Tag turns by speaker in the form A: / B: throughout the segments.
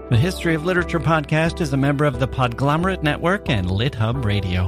A: The History of Literature podcast is a member of the Podglomerate Network and LitHub Radio.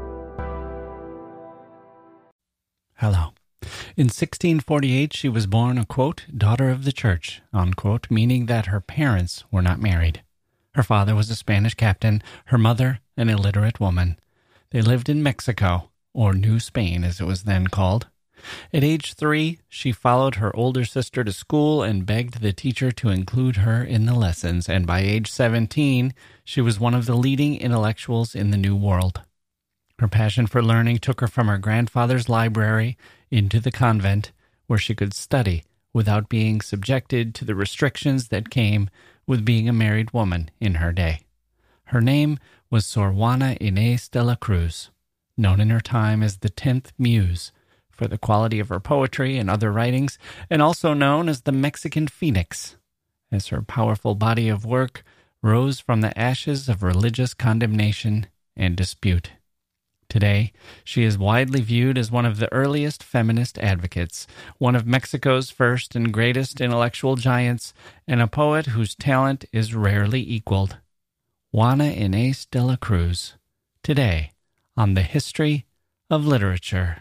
A: Hello. In 1648, she was born a, quote, daughter of the church, unquote, meaning that her parents were not married. Her father was a Spanish captain, her mother an illiterate woman. They lived in Mexico, or New Spain as it was then called. At age 3, she followed her older sister to school and begged the teacher to include her in the lessons, and by age 17, she was one of the leading intellectuals in the New World. Her passion for learning took her from her grandfather's library into the convent, where she could study without being subjected to the restrictions that came with being a married woman in her day. Her name was Sor Juana Inés de la Cruz, known in her time as the 10th Muse, for the quality of her poetry and other writings, and also known as the Mexican Phoenix, as her powerful body of work rose from the ashes of religious condemnation and dispute. Today, she is widely viewed as one of the earliest feminist advocates, one of Mexico's first and greatest intellectual giants, and a poet whose talent is rarely equaled. Juana Inés de la Cruz, today on the History of Literature.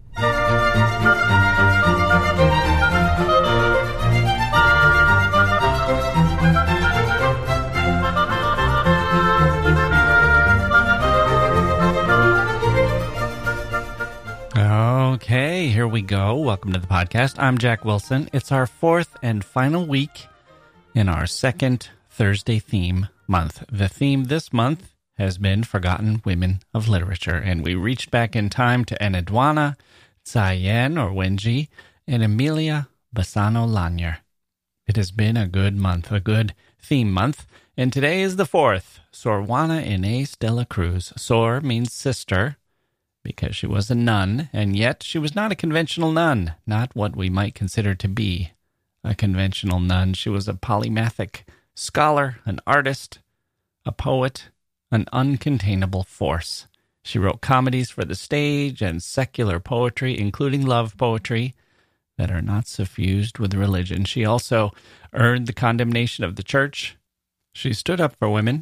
A: Okay, here we go. Welcome to the podcast. I'm Jack Wilson. It's our fourth and final week in our second Thursday theme month. The theme this month has been Forgotten Women of Literature, and we reached back in time to Eneduana, Tsai Yen or Wenji, and Emilia Bassano Lanier. It has been a good month, a good theme month, and today is the fourth, Sor Juana Inés de la Cruz. Sor means sister, because she was a nun, and yet she was not a conventional nun, not what we might consider to be a conventional nun. She was a polymathic scholar, an artist, a poet, an uncontainable force. She wrote comedies for the stage and secular poetry, including love poetry, that are not suffused with religion. She also earned the condemnation of the church. She stood up for women,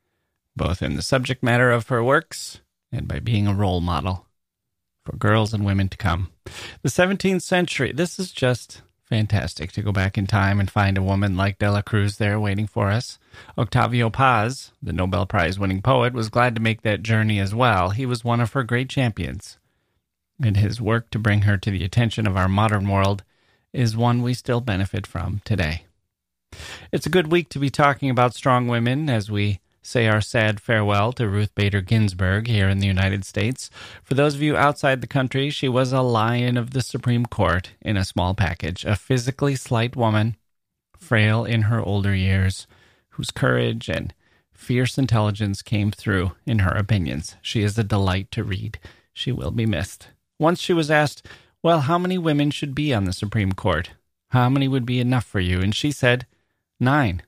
A: both in the subject matter of her works and by being a role model for girls and women to come. The 17th century, this is just fantastic to go back in time and find a woman like De la Cruz there waiting for us. Octavio Paz, the Nobel Prize-winning poet, was glad to make that journey as well. He was one of her great champions, and his work to bring her to the attention of our modern world is one we still benefit from today. It's a good week to be talking about strong women as we say our sad farewell to Ruth Bader Ginsburg here in the United States. For those of you outside the country, she was a lion of the Supreme Court in a small package, a physically slight woman, frail in her older years, whose courage and fierce intelligence came through in her opinions. She is a delight to read. She will be missed. Once she was asked, well, how many women should be on the Supreme Court? How many would be enough for you? And she said, 9.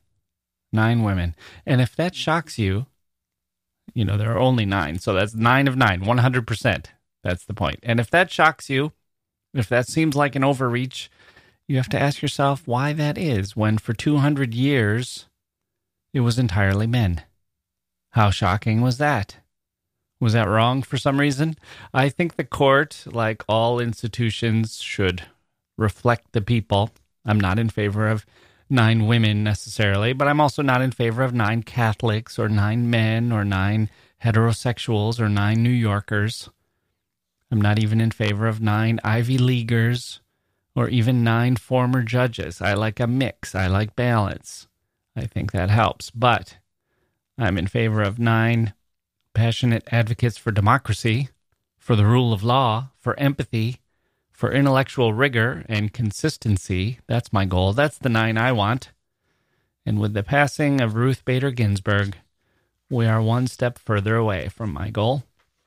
A: 9 women. And if that shocks you, you know, there are only 9. So that's 9 of 9, 100%. That's the point. And if that shocks you, if that seems like an overreach, you have to ask yourself why that is, when for 200 years, it was entirely men. How shocking was that? Was that wrong for some reason? I think the court, like all institutions, should reflect the people. I'm not in favor of 9 women necessarily, but I'm also not in favor of 9 Catholics or 9 men or 9 heterosexuals or 9 New Yorkers. I'm not even in favor of 9 Ivy Leaguers or even 9 former judges. I like a mix. I like balance. I think that helps. But I'm in favor of 9 passionate advocates for democracy, for the rule of law, for empathy, for intellectual rigor and consistency. That's my goal. That's the 9 I want. And with the passing of Ruth Bader Ginsburg, we are one step further away from my goal.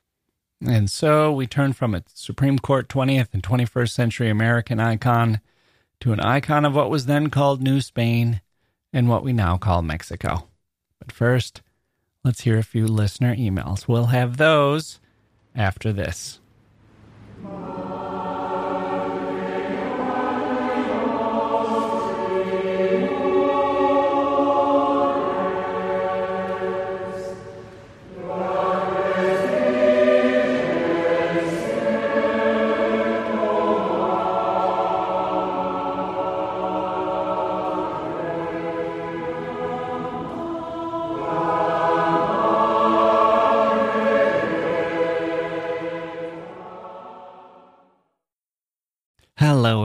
A: And so we turn from a Supreme Court 20th and 21st century American icon to an icon of what was then called New Spain and what we now call Mexico. But first, let's hear a few listener emails. We'll have those after this.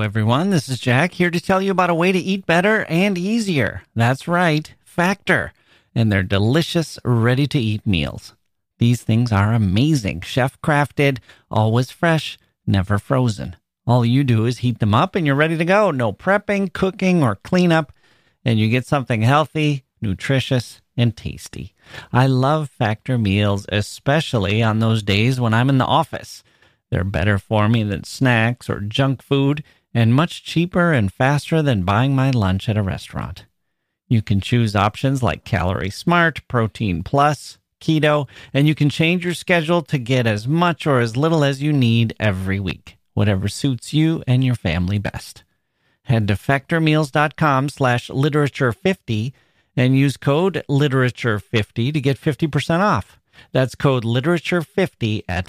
A: everyone. This is Jack here to tell you about a way to eat better and easier. That's right, Factor, and their delicious, ready-to-eat meals. These things are amazing, chef-crafted, always fresh, never frozen. All you do is heat them up and you're ready to go. No prepping, cooking, or cleanup, and you get something healthy, nutritious, and tasty. I love Factor meals, especially on those days when I'm in the office. They're better for me than snacks or junk food, and much cheaper and faster than buying my lunch at a restaurant. You can choose options like Calorie Smart, Protein Plus, Keto, and you can change your schedule to get as much or as little as you need every week, whatever suits you and your family best. Head to factormeals.com/literature50 and use code literature50 to get 50% off. That's code literature50 at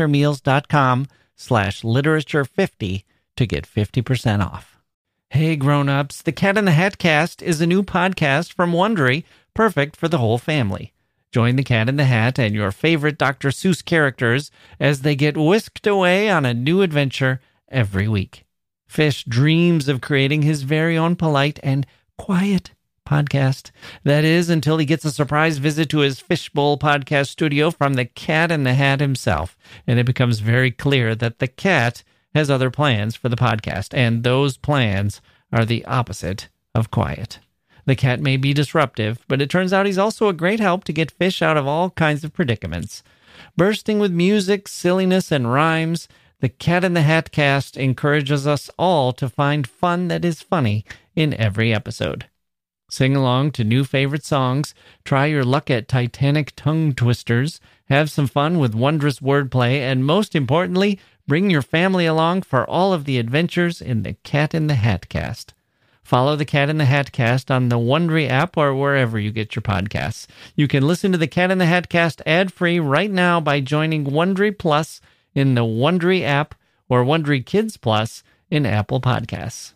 A: factormeals.com/literature50 to get 50% off. Hey grown-ups, the Cat in the Hat Cast is a new podcast from Wondery, perfect for the whole family. Join the Cat in the Hat and your favorite Dr. Seuss characters as they get whisked away on a new adventure every week. Fish dreams of creating his very own polite and quiet podcast. That is, until he gets a surprise visit to his Fishbowl podcast studio from the Cat in the Hat himself. And it becomes very clear that the cat has other plans for the podcast, and those plans are the opposite of quiet. The cat may be disruptive, but it turns out he's also a great help to get Fish out of all kinds of predicaments. Bursting with music, silliness, and rhymes, the Cat in the Hat Cast encourages us all to find fun that is funny in every episode. Sing along to new favorite songs, try your luck at Titanic tongue twisters, have some fun with wondrous wordplay, and most importantly, bring your family along for all of the adventures in the Cat in the Hat Cast. Follow the Cat in the Hat Cast on the Wondery app or wherever you get your podcasts. You can listen to the Cat in the Hat Cast ad-free right now by joining Wondery Plus in the Wondery app or Wondery Kids Plus in Apple Podcasts.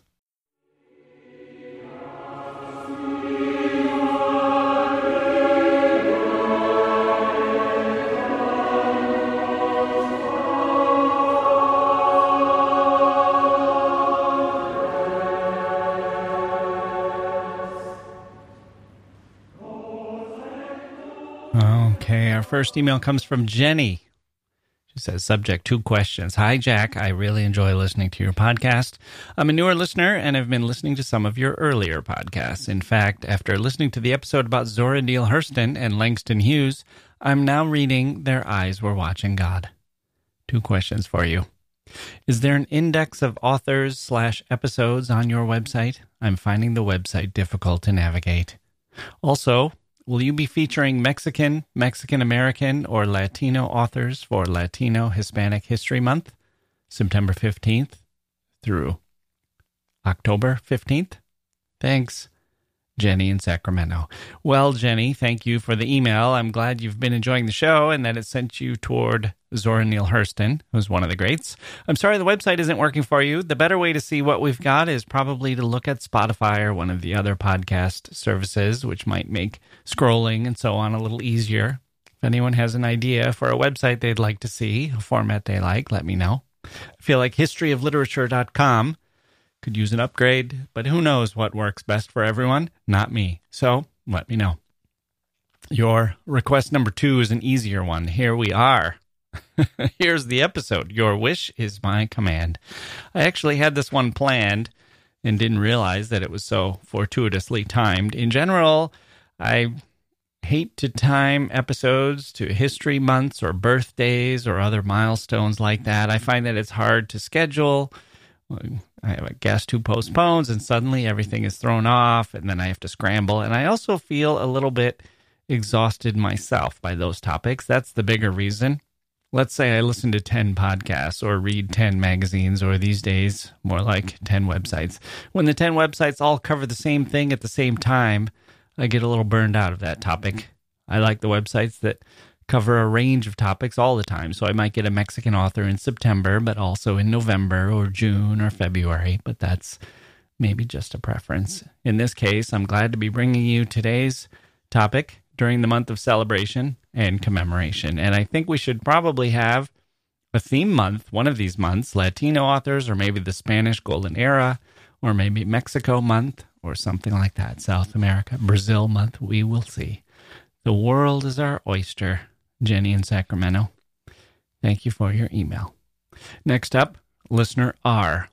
A: Okay, our first email comes from Jenny. She says, subject 2 questions. Hi, Jack. I really enjoy listening to your podcast. I'm a newer listener and have been listening to some of your earlier podcasts. In fact, after listening to the episode about Zora Neale Hurston and Langston Hughes, I'm now reading Their Eyes Were Watching God. 2 questions for you. Is there an index of authors/episodes on your website? I'm finding the website difficult to navigate. Also, will you be featuring Mexican, Mexican-American, or Latino authors for Latino Hispanic History Month, September 15th through October 15th? Thanks, Jenny in Sacramento. Well, Jenny, thank you for the email. I'm glad you've been enjoying the show and that it sent you toward Zora Neale Hurston, who's one of the greats. I'm sorry the website isn't working for you. The better way to see what we've got is probably to look at Spotify or one of the other podcast services, which might make scrolling and so on a little easier. If anyone has an idea for a website they'd like to see, a format they like, let me know. I feel like historyofliterature.com could use an upgrade, but who knows what works best for everyone? Not me. So let me know. Your request number 2 is an easier one. Here we are. Here's the episode. Your wish is my command. I actually had this one planned and didn't realize that it was so fortuitously timed. In general, I hate to time episodes to history months or birthdays or other milestones like that. I find that it's hard to schedule. I have a guest who postpones and suddenly everything is thrown off and then I have to scramble. And I also feel a little bit exhausted myself by those topics. That's the bigger reason. Let's say I listen to 10 podcasts or read 10 magazines, or these days, more like 10 websites. When the 10 websites all cover the same thing at the same time, I get a little burned out of that topic. I like the websites that cover a range of topics all the time. So I might get a Mexican author in September, but also in November or June or February. But that's maybe just a preference. In this case, I'm glad to be bringing you today's topic during the month of celebration and commemoration. And I think we should probably have a theme month, one of these months, Latino authors, or maybe the Spanish Golden Era, or maybe Mexico month, or something like that. South America, Brazil month, we will see. The world is our oyster, Jenny in Sacramento. Thank you for your email. Next up, listener R.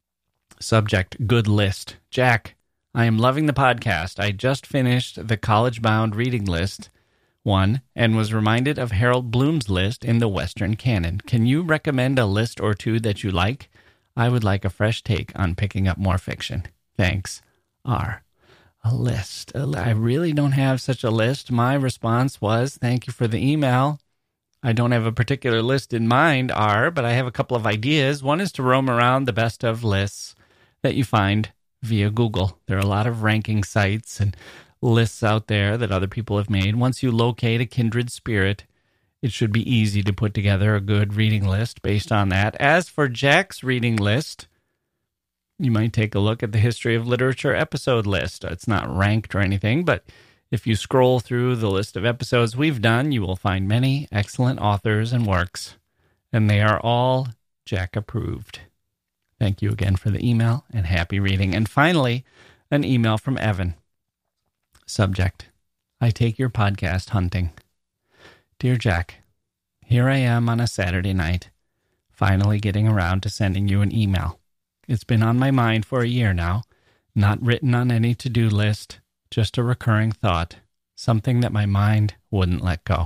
A: Subject, good list. Jack, I am loving the podcast. I just finished the College Bound reading list one and was reminded of Harold Bloom's list in the Western canon. Can you recommend a list or two that you like? I would like a fresh take on picking up more fiction. Thanks, R. A list. I really don't have such a list. My response was, thank you for the email. I don't have a particular list in mind, R, but I have a couple of ideas. One is to roam around the best of lists that you find via Google. There are a lot of ranking sites and lists out there that other people have made. Once you locate a kindred spirit, it should be easy to put together a good reading list based on that. As for Jack's reading list, you might take a look at the History of Literature episode list. It's not ranked or anything, but if you scroll through the list of episodes we've done, you will find many excellent authors and works, and they are all Jack approved. Thank you again for the email, and happy reading. And finally, an email from Evan. Subject, I take your podcast hunting. Dear Jack, here I am on a Saturday night, finally getting around to sending you an email. It's been on my mind for a year now, not written on any to-do list, just a recurring thought, something that my mind wouldn't let go.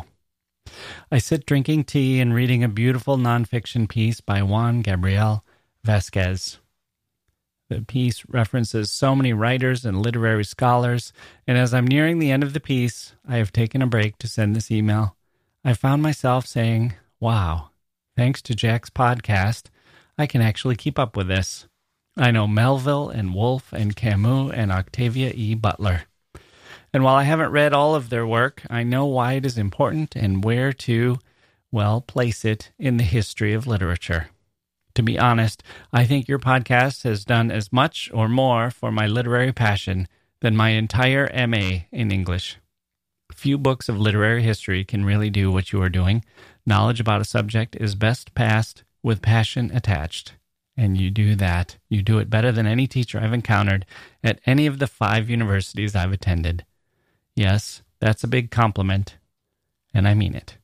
A: I sit drinking tea and reading a beautiful nonfiction piece by Juan Gabriel Vasquez. The piece references so many writers and literary scholars, and as I'm nearing the end of the piece, I have taken a break to send this email. I found myself saying, wow, thanks to Jack's podcast, I can actually keep up with this. I know Melville and Woolf and Camus and Octavia E. Butler. And while I haven't read all of their work, I know why it is important and where to, well, place it in the history of literature. To be honest, I think your podcast has done as much or more for my literary passion than my entire MA in English. Few books of literary history can really do what you are doing. Knowledge about a subject is best passed with passion attached. And you do that. You do it better than any teacher I've encountered at any of the 5 universities I've attended. Yes, that's a big compliment, and I mean it.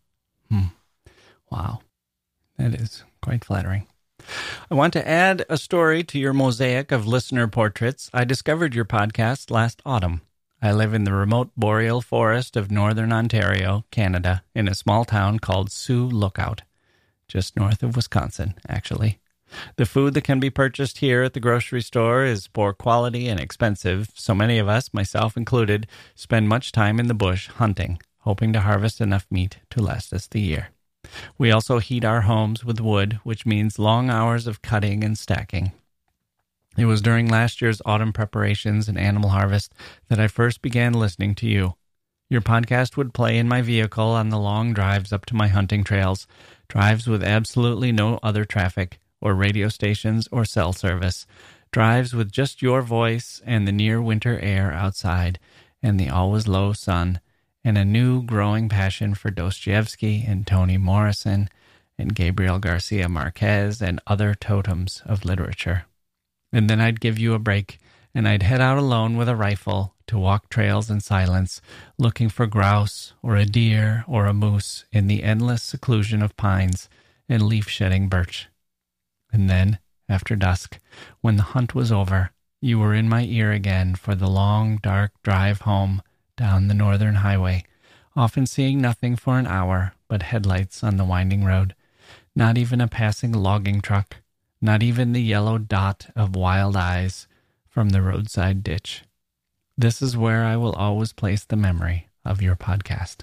A: Wow, that is quite flattering. I want to add a story to your mosaic of listener portraits. I discovered your podcast last autumn. I live in the remote boreal forest of northern Ontario, Canada, in a small town called Sioux Lookout, just north of Wisconsin, actually. The food that can be purchased here at the grocery store is poor quality and expensive, so many of us, myself included, spend much time in the bush hunting, hoping to harvest enough meat to last us the year. We also heat our homes with wood, which means long hours of cutting and stacking. It was during last year's autumn preparations and animal harvest that I first began listening to you. Your podcast would play in my vehicle on the long drives up to my hunting trails, drives with absolutely no other traffic, or radio stations, or cell service, drives with just your voice and the near winter air outside, and the always low sun, and a new growing passion for Dostoevsky and Toni Morrison and Gabriel Garcia Marquez and other totems of literature. And then I'd give you a break, and I'd head out alone with a rifle to walk trails in silence, looking for grouse or a deer or a moose in the endless seclusion of pines and leaf-shedding birch. And then, after dusk, when the hunt was over, you were in my ear again for the long, dark drive home down the northern highway, often seeing nothing for an hour but headlights on the winding road, not even a passing logging truck, not even the yellow dot of wild eyes from the roadside ditch. This is where I will always place the memory of your podcast.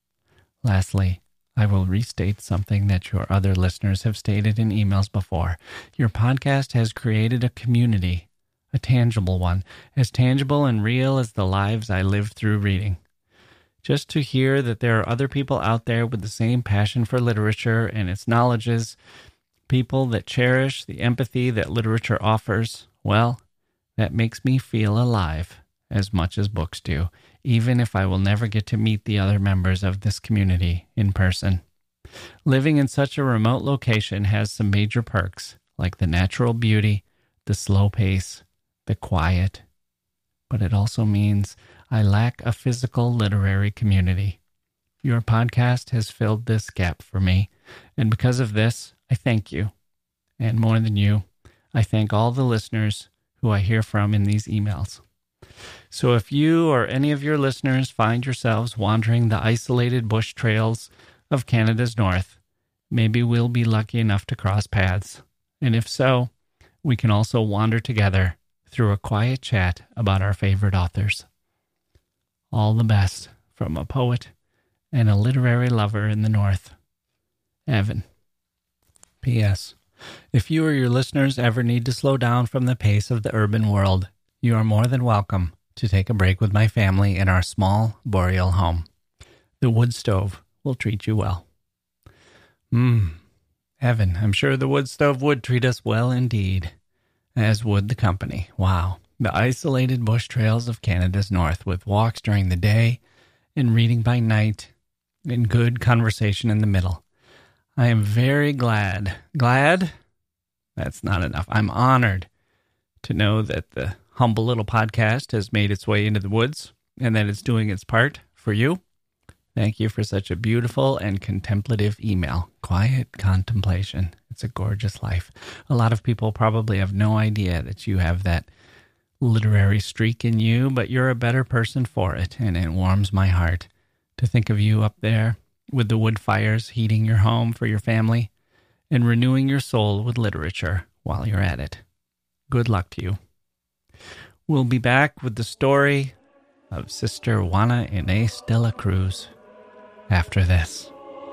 A: Lastly, I will restate something that your other listeners have stated in emails before. Your podcast has created a community, a tangible one, as tangible and real as the lives I lived through reading. Just to hear that there are other people out there with the same passion for literature and its knowledges, people that cherish the empathy that literature offers, well, that makes me feel alive as much as books do, even if I will never get to meet the other members of this community in person. Living in such a remote location has some major perks, like the natural beauty, the slow pace, the quiet. But it also means I lack a physical literary community. Your podcast has filled this gap for me, and because of this, I thank you. And more than you, I thank all the listeners who I hear from in these emails. So if you or any of your listeners find yourselves wandering the isolated bush trails of Canada's north, maybe we'll be lucky enough to cross paths. And if so, we can also wander together through a quiet chat about our favorite authors. All the best from a poet and a literary lover in the north, Evan. P.S. If you or your listeners ever need to slow down from the pace of the urban world, you are more than welcome to take a break with my family in our small boreal home. The wood stove will treat you well. Evan, I'm sure the wood stove would treat us well indeed, as would the company. Wow. The isolated bush trails of Canada's north with walks during the day and reading by night and good conversation in the middle. I am very glad. Glad? That's not enough. I'm honored to know that the humble little podcast has made its way into the woods and that it's doing its part for you. Thank you for such a beautiful and contemplative email. Quiet contemplation. It's a gorgeous life. A lot of people probably have no idea that you have that literary streak in you, but you're a better person for it, and it warms my heart to think of you up there with the wood fires heating your home for your family and renewing your soul with literature while you're at it. Good luck to you. We'll be back with the story of Sister Juana Inés de la Cruz after this.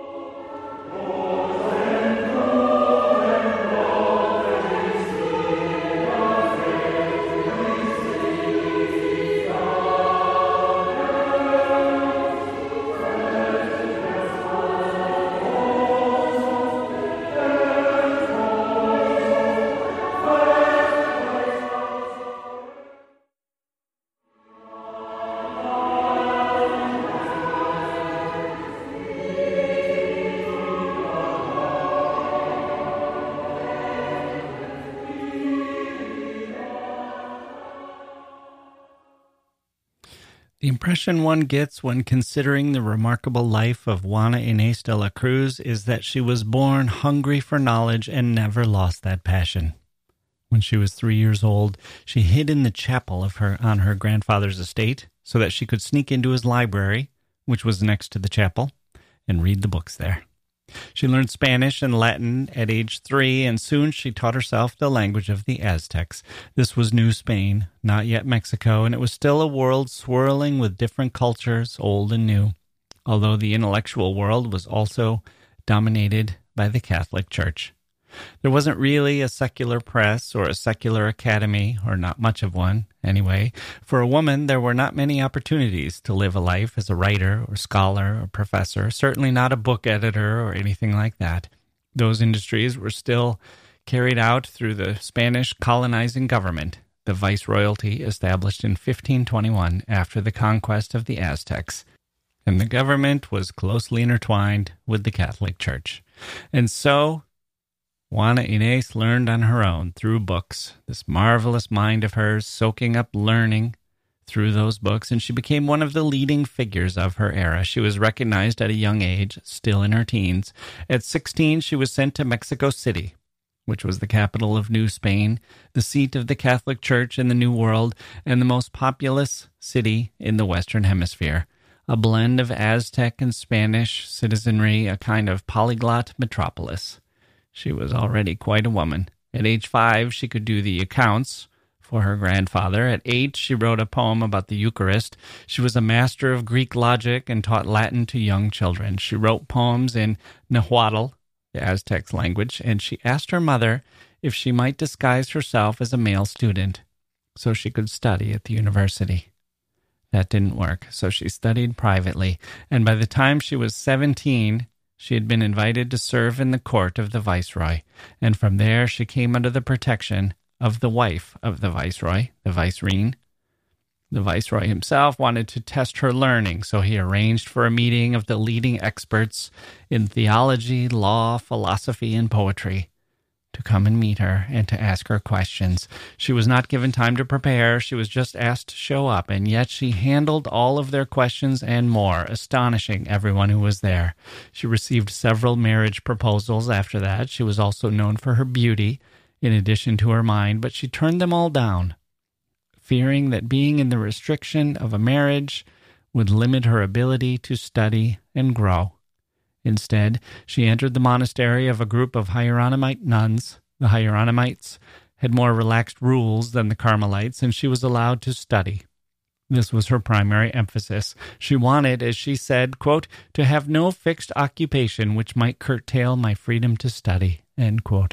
A: The impression one gets when considering the remarkable life of Juana Inés de la Cruz is that she was born hungry for knowledge and never lost that passion. When she was 3 years old, she hid in the chapel on her grandfather's estate so that she could sneak into his library, which was next to the chapel, and read the books there. She learned Spanish and Latin at age 3, and soon she taught herself the language of the Aztecs. This was New Spain, not yet Mexico, and it was still a world swirling with different cultures, old and new, although the intellectual world was also dominated by the Catholic Church. There wasn't really a secular press or a secular academy, or not much of one, anyway. For a woman, there were not many opportunities to live a life as a writer or scholar or professor, certainly not a book editor or anything like that. Those industries were still carried out through the Spanish colonizing government, the viceroyalty established in 1521 after the conquest of the Aztecs, and the government was closely intertwined with the Catholic Church. And so Juana Inés learned on her own through books, this marvelous mind of hers soaking up learning through those books, and she became one of the leading figures of her era. She was recognized at a young age, still in her teens. At 16, she was sent to Mexico City, which was the capital of New Spain, the seat of the Catholic Church in the New World, and the most populous city in the Western Hemisphere. A blend of Aztec and Spanish citizenry, a kind of polyglot metropolis. She was already quite a woman. At age 5, she could do the accounts for her grandfather. At 8, she wrote a poem about the Eucharist. She was a master of Greek logic and taught Latin to young children. She wrote poems in Nahuatl, the Aztec language, and she asked her mother if she might disguise herself as a male student so she could study at the university. That didn't work, so she studied privately, and by the time she was 17, she had been invited to serve in the court of the viceroy, and from there she came under the protection of the wife of the viceroy, the vicereine. The viceroy himself wanted to test her learning, so he arranged for a meeting of the leading experts in theology, law, philosophy, and poetry to come and meet her and to ask her questions. She was not given time to prepare. She was just asked to show up, and yet she handled all of their questions and more, astonishing everyone who was there. She received several marriage proposals after that. She was also known for her beauty, in addition to her mind, but she turned them all down, fearing that being in the restriction of a marriage would limit her ability to study and grow. Instead, she entered the monastery of a group of Hieronymite nuns. The Hieronymites had more relaxed rules than the Carmelites, and she was allowed to study. This was her primary emphasis. She wanted, as she said, quote, to have no fixed occupation which might curtail my freedom to study, end quote.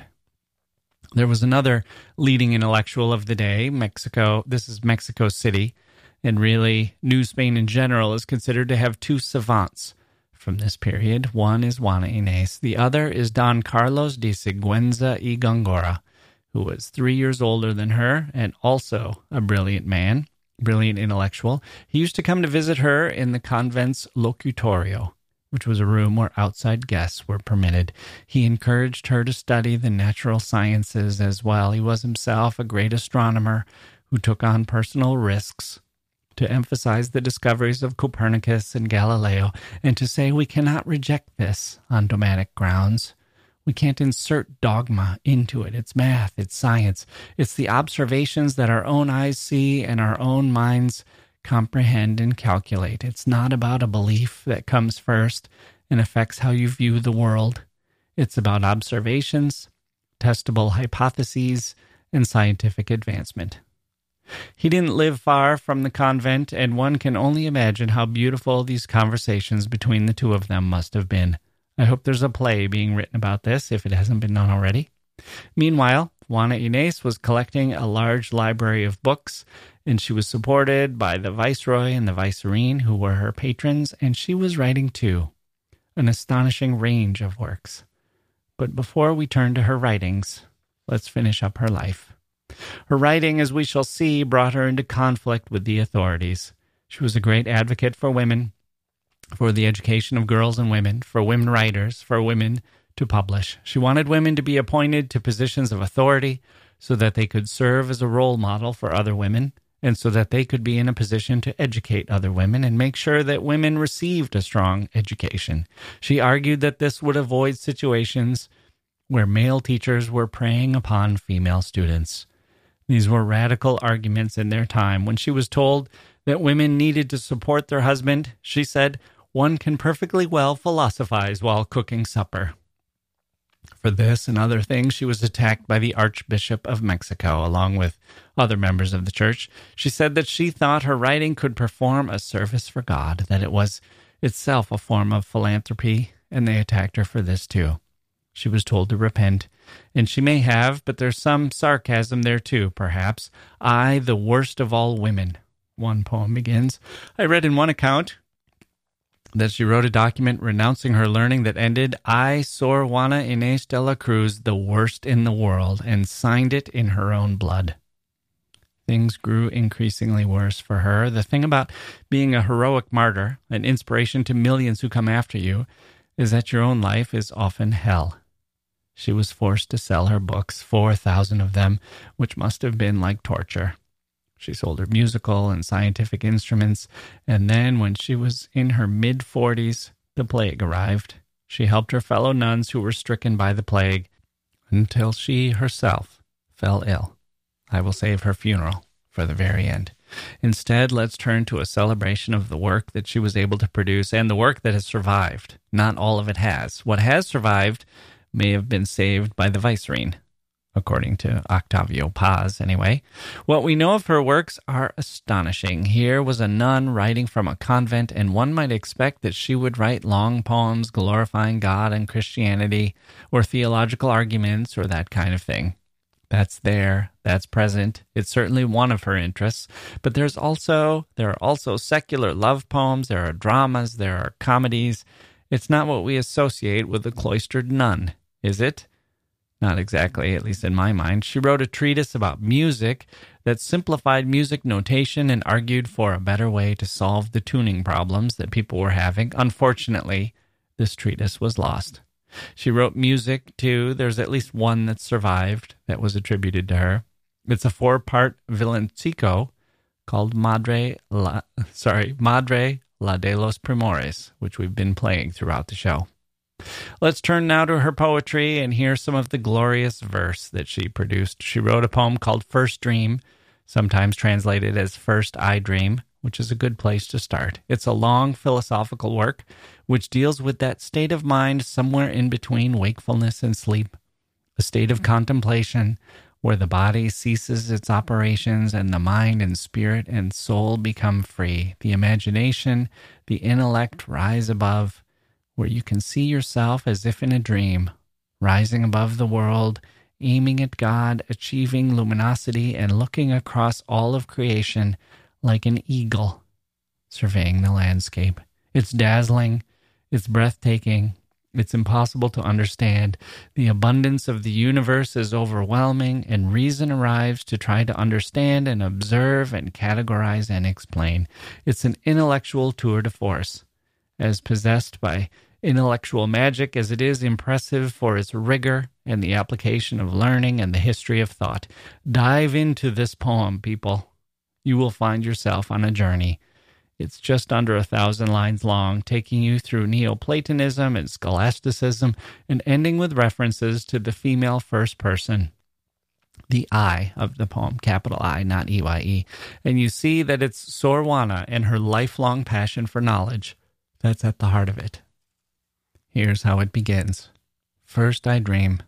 A: There was another leading intellectual of the day, Mexico. This is Mexico City, and really, New Spain in general is considered to have two savants from this period. One is Juana Inés. The other is Don Carlos de Sigüenza y Góngora, who was 3 years older than her and also a brilliant man, brilliant intellectual. He used to come to visit her in the convent's locutorio, which was a room where outside guests were permitted. He encouraged her to study the natural sciences as well. He was himself a great astronomer who took on personal risks to emphasize the discoveries of Copernicus and Galileo and to say we cannot reject this on dogmatic grounds. We can't insert dogma into it. It's math, it's science. It's the observations that our own eyes see and our own minds comprehend and calculate. It's not about a belief that comes first and affects how you view the world. It's about observations, testable hypotheses, and scientific advancement. He didn't live far from the convent, and one can only imagine how beautiful these conversations between the two of them must have been. I hope there's a play being written about this, if it hasn't been done already. Meanwhile, Juana Inés was collecting a large library of books, and she was supported by the viceroy and the vicereine, who were her patrons, and she was writing too, an astonishing range of works. But before we turn to her writings, let's finish up her life. Her writing, as we shall see, brought her into conflict with the authorities. She was a great advocate for women, for the education of girls and women, for women writers, for women to publish. She wanted women to be appointed to positions of authority so that they could serve as a role model for other women, and so that they could be in a position to educate other women and make sure that women received a strong education. She argued that this would avoid situations where male teachers were preying upon female students. These were radical arguments in their time. When she was told that women needed to support their husband, she said, "One can perfectly well philosophize while cooking supper." For this and other things, she was attacked by the Archbishop of Mexico, along with other members of the church. She said that she thought her writing could perform a service for God, that it was itself a form of philanthropy, and they attacked her for this too. She was told to repent, and she may have, but there's some sarcasm there too, perhaps. "I, the worst of all women," one poem begins. I read in one account that she wrote a document renouncing her learning that ended, "I, Sor Juana Inés de la Cruz, the worst in the world," and signed it in her own blood. Things grew increasingly worse for her. The thing about being a heroic martyr, an inspiration to millions who come after you, is that your own life is often hell. She was forced to sell her books, 4,000 of them, which must have been like torture. She sold her musical and scientific instruments, and then when she was in her mid-40s, the plague arrived. She helped her fellow nuns who were stricken by the plague until she herself fell ill. I will save her funeral for the very end. Instead, let's turn to a celebration of the work that she was able to produce and the work that has survived. Not all of it has. What has survived may have been saved by the vicereine, according to Octavio Paz, anyway. What we know of her works are astonishing. Here was a nun writing from a convent, and one might expect that she would write long poems glorifying God and Christianity, or theological arguments, or that kind of thing. That's there, that's present. It's certainly one of her interests. But there are also secular love poems, there are dramas, there are comedies. It's not what we associate with a cloistered nun, is it? Not exactly, at least in my mind. She wrote a treatise about music that simplified music notation and argued for a better way to solve the tuning problems that people were having. Unfortunately, this treatise was lost. She wrote music, too. There's at least one that survived that was attributed to her. It's a 4-part villancico called Madre La de los Primores, which we've been playing throughout the show. Let's turn now to her poetry and hear some of the glorious verse that she produced. She wrote a poem called First Dream, sometimes translated as First I Dream, which is a good place to start. It's a long philosophical work which deals with that state of mind somewhere in between wakefulness and sleep, a state of contemplation where the body ceases its operations and the mind and spirit and soul become free. The imagination, the intellect rise above, where you can see yourself as if in a dream, rising above the world, aiming at God, achieving luminosity, and looking across all of creation like an eagle, surveying the landscape. It's dazzling, it's breathtaking, it's impossible to understand. The abundance of the universe is overwhelming, and reason arrives to try to understand and observe and categorize and explain. It's an intellectual tour de force, as possessed by intellectual magic as it is impressive for its rigor and the application of learning and the history of thought. Dive into this poem, people. You will find yourself on a journey. It's just under 1,000 lines long, taking you through Neoplatonism and scholasticism and ending with references to the female first person. The I of the poem, capital I, not EYE. And you see that it's Sorwana and her lifelong passion for knowledge that's at the heart of it. Here's how it begins. First I dream.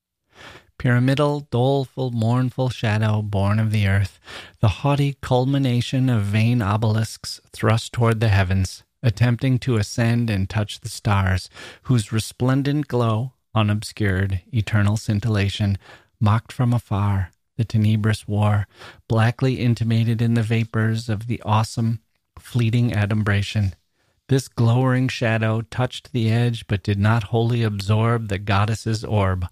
A: Pyramidal, doleful, mournful shadow born of the earth, the haughty culmination of vain obelisks thrust toward the heavens, attempting to ascend and touch the stars, whose resplendent glow, unobscured, eternal scintillation, mocked from afar the tenebrous war, blackly intimated in the vapors of the awesome, fleeting adumbration. This glowering shadow touched the edge, but did not wholly absorb the goddess's orb.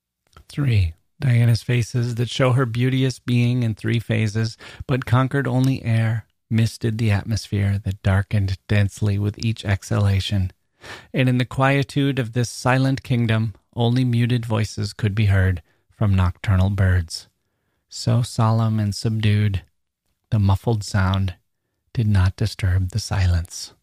A: 3. Diana's faces that show her beauteous being in 3 phases, but conquered only air, misted the atmosphere that darkened densely with each exhalation. And in the quietude of this silent kingdom, only muted voices could be heard from nocturnal birds. So solemn and subdued, the muffled sound did not disturb the silence.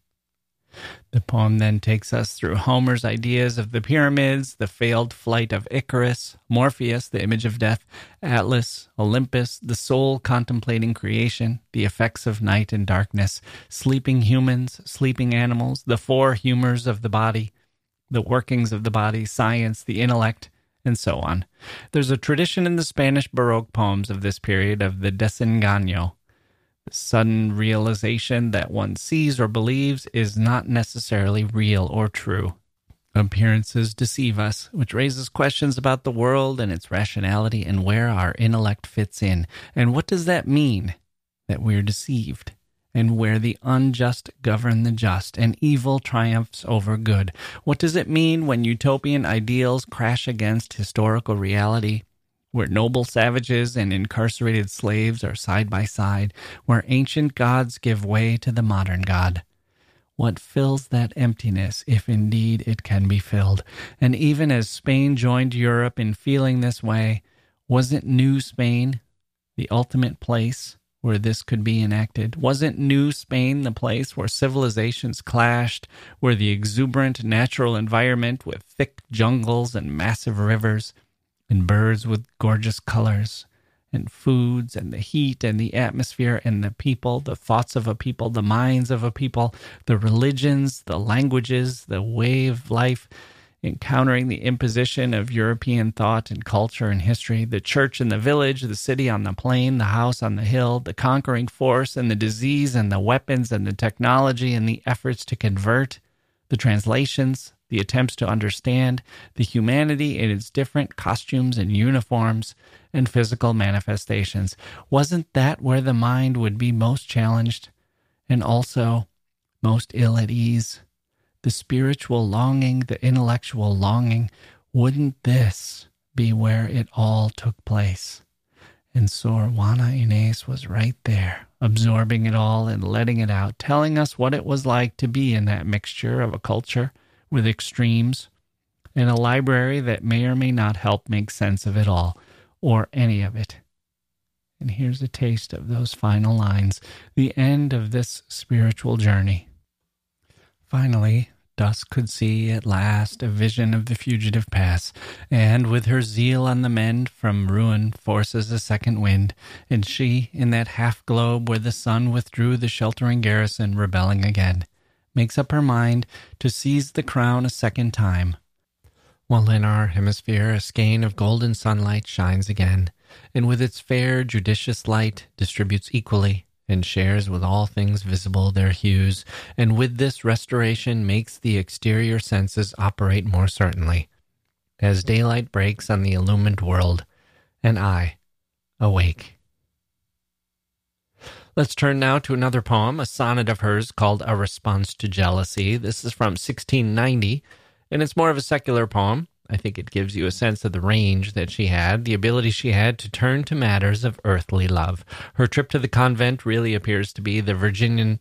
A: The poem then takes us through Homer's ideas of the pyramids, the failed flight of Icarus, Morpheus, the image of death, Atlas, Olympus, the soul contemplating creation, the effects of night and darkness, sleeping humans, sleeping animals, the 4 humors of the body, the workings of the body, science, the intellect, and so on. There's a tradition in the Spanish Baroque poems of this period of the desengaño, the sudden realization that one sees or believes is not necessarily real or true. Appearances deceive us, which raises questions about the world and its rationality and where our intellect fits in. And what does that mean, that we're deceived? And where the unjust govern the just and evil triumphs over good? What does it mean when utopian ideals crash against historical reality? Where noble savages and incarcerated slaves are side by side, where ancient gods give way to the modern god. What fills that emptiness, if indeed it can be filled? And even as Spain joined Europe in feeling this way, wasn't New Spain the ultimate place where this could be enacted? Wasn't New Spain the place where civilizations clashed, where the exuberant natural environment with thick jungles and massive rivers, and birds with gorgeous colors, and foods, and the heat, and the atmosphere, and the people, the thoughts of a people, the minds of a people, the religions, the languages, the way of life, encountering the imposition of European thought and culture and history, the church in the village, the city on the plain, the house on the hill, the conquering force, and the disease, and the weapons, and the technology, and the efforts to convert, the translations, the attempts to understand, the humanity in its different costumes and uniforms and physical manifestations. Wasn't that where the mind would be most challenged and also most ill at ease? The spiritual longing, the intellectual longing, wouldn't this be where it all took place. And Sor Juana Inés was right there, absorbing it all and letting it out, telling us what it was like to be in that mixture of a culture with extremes and a library that may or may not help make sense of it all, or any of it. And here's a taste of those final lines, the end of this spiritual journey. Finally, Dusk could see at last a vision of the fugitive pass, and with her zeal on the mend from ruin forces a second wind, and she, in that half-globe where the sun withdrew the sheltering garrison, rebelling again, makes up her mind to seize the crown a second time, while in our hemisphere a skein of golden sunlight shines again, and with its fair judicious light distributes equally, and shares with all things visible their hues, and with this restoration makes the exterior senses operate more certainly, as daylight breaks on the illumined world, and I awake. Let's turn now to another poem, a sonnet of hers called A Response to Jealousy. This is from 1690, and it's more of a secular poem. I think it gives you a sense of the range that she had, the ability she had to turn to matters of earthly love. Her trip to the convent really appears to be the Virginia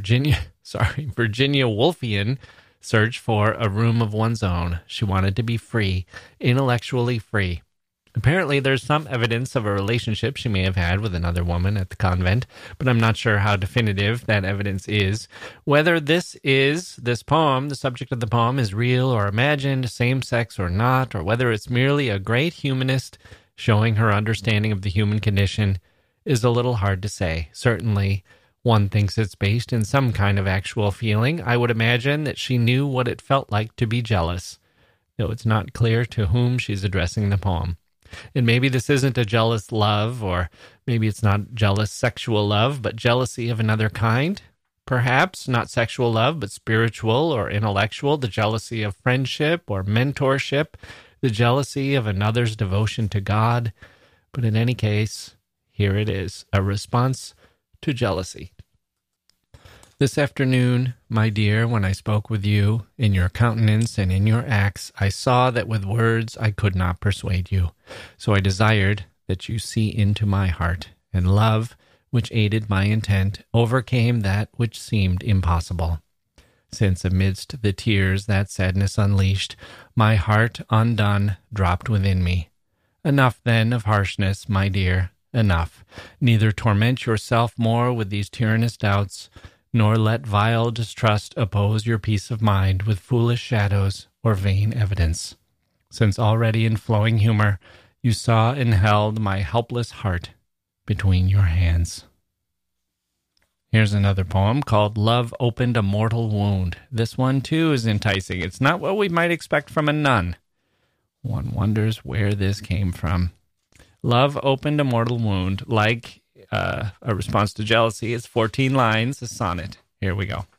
A: Woolfian search for a room of one's own. She wanted to be free, intellectually free. Apparently, there's some evidence of a relationship she may have had with another woman at the convent, but I'm not sure how definitive that evidence is. Whether this poem, the subject of the poem, is real or imagined, same-sex or not, or whether it's merely a great humanist showing her understanding of the human condition, is a little hard to say. Certainly, one thinks it's based in some kind of actual feeling. I would imagine that she knew what it felt like to be jealous, though it's not clear to whom she's addressing the poem. And maybe this isn't a jealous love, or maybe it's not jealous sexual love, but jealousy of another kind. Perhaps not sexual love, but spiritual or intellectual, the jealousy of friendship or mentorship, the jealousy of another's devotion to God. But in any case, here it is, a response to jealousy. This afternoon, my dear, when I spoke with you, in your countenance and in your acts, I saw that with words I could not persuade you. So I desired that you see into my heart, and love, which aided my intent, overcame that which seemed impossible. Since amidst the tears that sadness unleashed, my heart undone dropped within me. Enough then of harshness, my dear, enough. Neither torment yourself more with these tyrannous doubts, nor let vile distrust oppose your peace of mind with foolish shadows or vain evidence, since already in flowing humor you saw and held my helpless heart between your hands. Here's another poem called Love Opened a Mortal Wound. This one, too, is enticing. It's not what we might expect from a nun. One wonders where this came from. Love opened a mortal wound, like a response to jealousy. It's 14 lines, a sonnet. Here we go.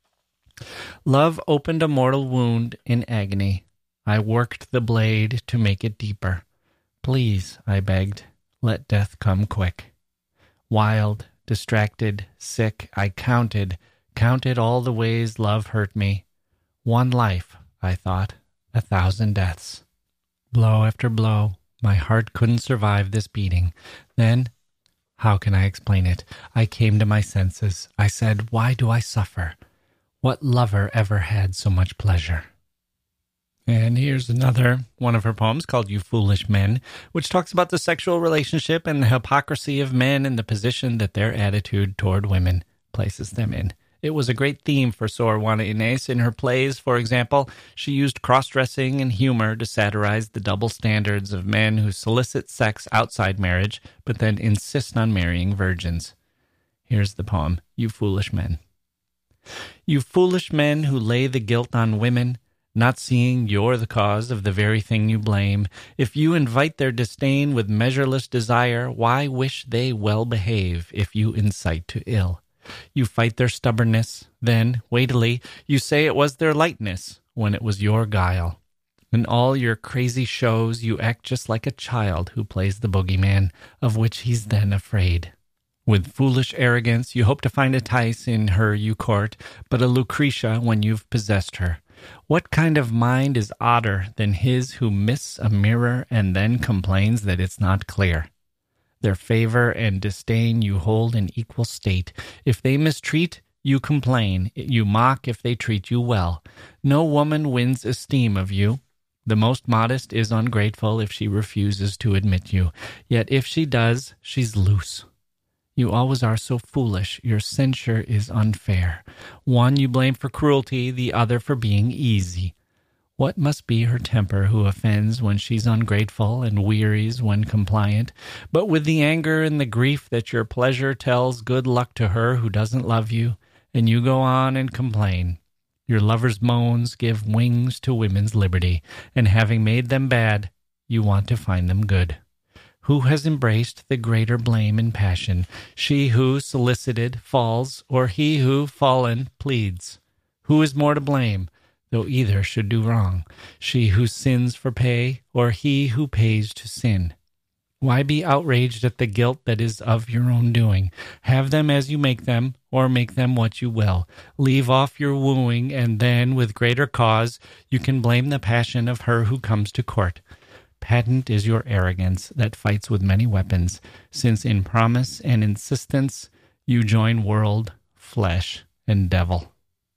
A: Love opened a mortal wound in agony. I worked the blade to make it deeper. Please, I begged, let death come quick. Wild, distracted, sick, I counted all the ways love hurt me. One life, I thought, 1,000 deaths. Blow after blow, my heart couldn't survive this beating. Then, how can I explain it? I came to my senses. I said, why do I suffer? What lover ever had so much pleasure? And here's another one of her poems called You Foolish Men, which talks about the sexual relationship and the hypocrisy of men and the position that their attitude toward women places them in. It was a great theme for Sor Juana Inés. In her plays, for example, she used cross-dressing and humor to satirize the double standards of men who solicit sex outside marriage, but then insist on marrying virgins. Here's the poem, You Foolish Men. You foolish men who lay the guilt on women, not seeing you're the cause of the very thing you blame. If you invite their disdain with measureless desire, why wish they well behave if you incite to ill? You fight their stubbornness, then, weightily, you say it was their lightness, when it was your guile. In all your crazy shows, you act just like a child who plays the boogeyman, of which he's then afraid. With foolish arrogance, you hope to find a Tice in her you court, but a Lucretia when you've possessed her. What kind of mind is odder than his who mists a mirror and then complains that it's not clear? Their favor and disdain you hold in equal state. If they mistreat, you complain. You mock if they treat you well. No woman wins esteem of you. The most modest is ungrateful if she refuses to admit you. Yet if she does, she's loose. You always are so foolish. Your censure is unfair. One you blame for cruelty, the other for being easy. What must be her temper who offends when she's ungrateful and wearies when compliant? But with the anger and the grief that your pleasure tells good luck to her who doesn't love you, and you go on and complain. Your lover's moans give wings to women's liberty, and having made them bad, you want to find them good. Who has embraced the greater blame and passion, she who, solicited, falls, or he who, fallen, pleads? Who is more to blame, though either should do wrong, she who sins for pay, or he who pays to sin? Why be outraged at the guilt that is of your own doing? Have them as you make them, or make them what you will. Leave off your wooing, and then, with greater cause, you can blame the passion of her who comes to court. Patent is your arrogance that fights with many weapons, since in promise and insistence you join world, flesh, and devil.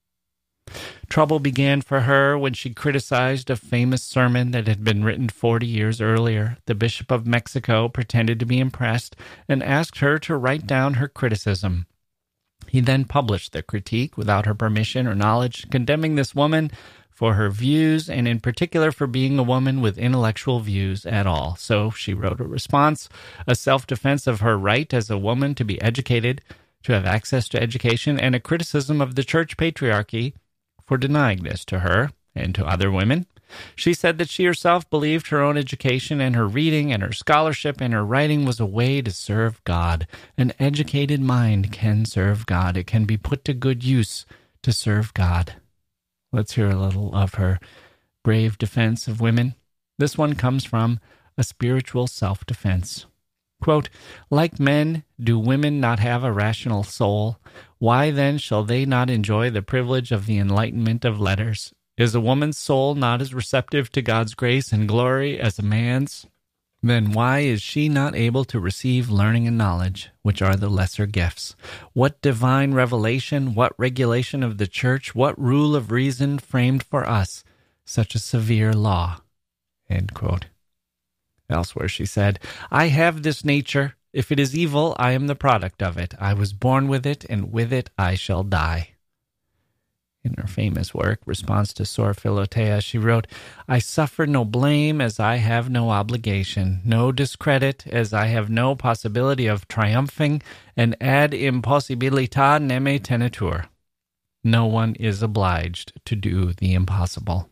A: Trouble began for her when she criticized a famous sermon that had been written 40 years earlier. The Bishop of Mexico pretended to be impressed and asked her to write down her criticism. He then published the critique without her permission or knowledge, condemning this woman for her views, and in particular for being a woman with intellectual views at all. So she wrote a response, a self-defense of her right as a woman to be educated, to have access to education, and a criticism of the church patriarchy for denying this to her and to other women. She said that she herself believed her own education and her reading and her scholarship and her writing was a way to serve God. An educated mind can serve God. It can be put to good use to serve God. Let's hear a little of her brave defense of women. This one comes from A Spiritual Self-Defense. Quote, like men, do women not have a rational soul? Why then shall they not enjoy the privilege of the enlightenment of letters? Is a woman's soul not as receptive to God's grace and glory as a man's? Then why is she not able to receive learning and knowledge, which are the lesser gifts? What divine revelation, what regulation of the church, what rule of reason framed for us such a severe law? End quote. Elsewhere she said, I have this nature. If it is evil, I am the product of it. I was born with it, and with it I shall die. In her famous work, Response to Sor Philotea, she wrote, I suffer no blame as I have no obligation, no discredit as I have no possibility of triumphing, and ad impossibilita neme tenetur. No one is obliged to do the impossible.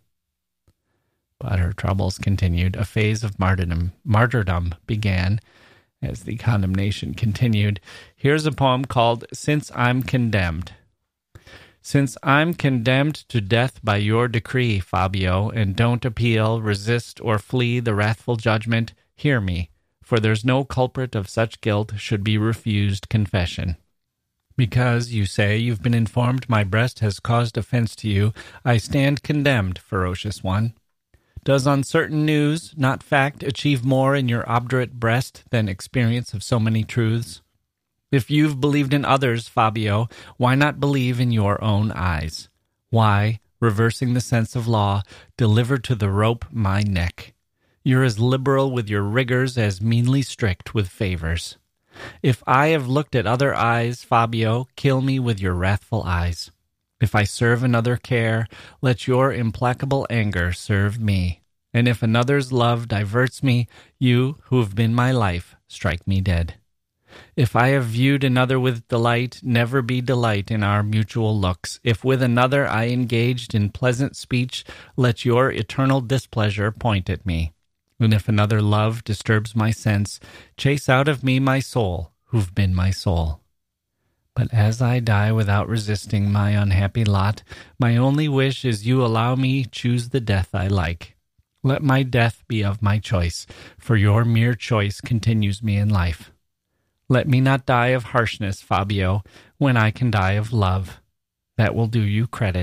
A: But her troubles continued. A phase of martyrdom began as the condemnation continued. Here's a poem called Since I'm Condemned. Since I'm condemned to death by your decree, Fabio, and don't appeal, resist, or flee the wrathful judgment, hear me, for there's no culprit of such guilt should be refused confession. Because, you say, you've been informed my breast has caused offense to you, I stand condemned, ferocious one. Does uncertain news, not fact, achieve more in your obdurate breast than experience of so many truths? If you've believed in others, Fabio, why not believe in your own eyes? Why, reversing the sense of law, deliver to the rope my neck? You're as liberal with your rigors as meanly strict with favors. If I have looked at other eyes, Fabio, kill me with your wrathful eyes. If I serve another care, let your implacable anger serve me. And if another's love diverts me, you, who have been my life, strike me dead. If I have viewed another with delight, never be delight in our mutual looks. If with another I engaged in pleasant speech, let your eternal displeasure point at me. And if another love disturbs my sense, chase out of me my soul, who've been my soul. But as I die without resisting my unhappy lot, my only wish is you allow me choose the death I like. Let my death be of my choice, for your mere choice continues me in life. Let me not die of harshness, Fabio, when I can die of love. That will do you credit,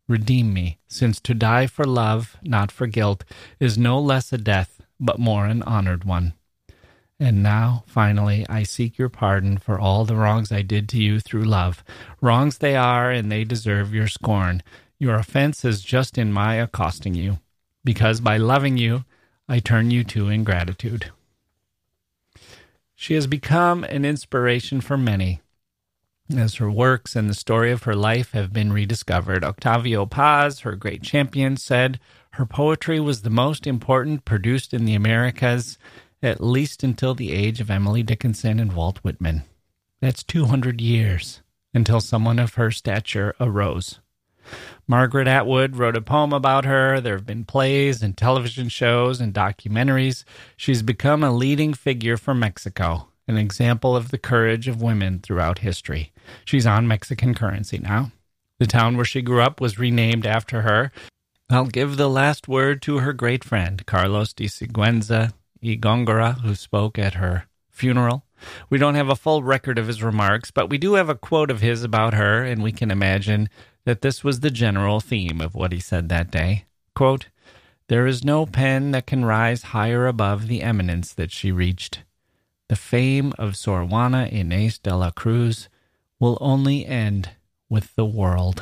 A: redeem me, since to die for love, not for guilt, is no less a death, but more an honored one. And now, finally, I seek your pardon for all the wrongs I did to you through love. Wrongs they are, and they deserve your scorn. Your offense is just in my accosting you, because by loving you, I turn you to ingratitude. She has become an inspiration for many, as her works and the story of her life have been rediscovered. Octavio Paz, her great champion, said her poetry was the most important produced in the Americas, at least until the age of Emily Dickinson and Walt Whitman. That's 200 years until someone of her stature arose. Margaret Atwood wrote a poem about her. There have been plays and television shows and documentaries. She's become a leading figure for Mexico, an example of the courage of women throughout history. She's on Mexican currency now. The town where she grew up was renamed after her. I'll give the last word to her great friend, Carlos de Sigüenza y Góngora, who spoke at her funeral. We don't have a full record of his remarks, but we do have a quote of his about her, and we can imagine that this was the general theme of what he said that day. Quote, "There is no pen that can rise higher above the eminence that she reached. The fame of Sor Juana Inés de la Cruz will only end with the world."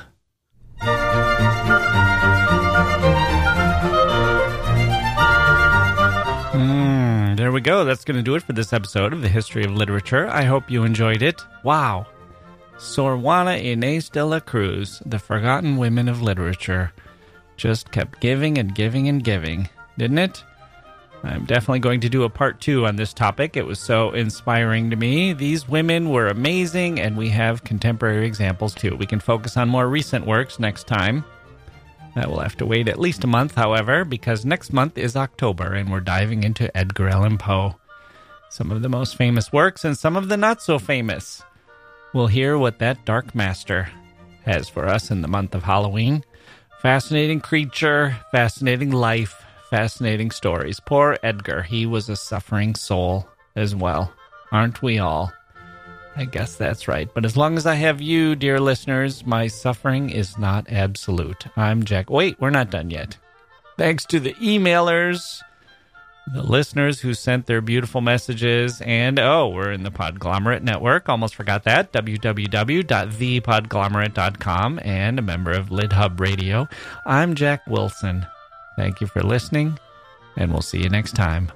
A: There we go. That's going to do it for this episode of the History of Literature. I hope you enjoyed it. Wow. Sor Juana Inés de la Cruz, the forgotten women of literature, just kept giving and giving and giving, didn't it? I'm definitely going to do a part 2 on this topic. It was so inspiring to me. These women were amazing, and we have contemporary examples too. We can focus on more recent works next time. That will have to wait at least a month, however, because next month is October, and we're diving into Edgar Allan Poe. Some of the most famous works and some of the not so famous. We'll hear what that dark master has for us in the month of Halloween. Fascinating creature, fascinating life, fascinating stories. Poor Edgar, he was a suffering soul as well. Aren't we all? I guess that's right. But as long as I have you, dear listeners, my suffering is not absolute. I'm Jack. Wait, we're not done yet. Thanks to the emailers, the listeners who sent their beautiful messages, and we're in the Podglomerate Network. Almost forgot that. www.thepodglomerate.com and a member of LitHub Radio. I'm Jack Wilson. Thank you for listening, and we'll see you next time.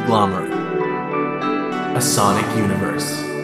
B: conglomerate. A sonic universe.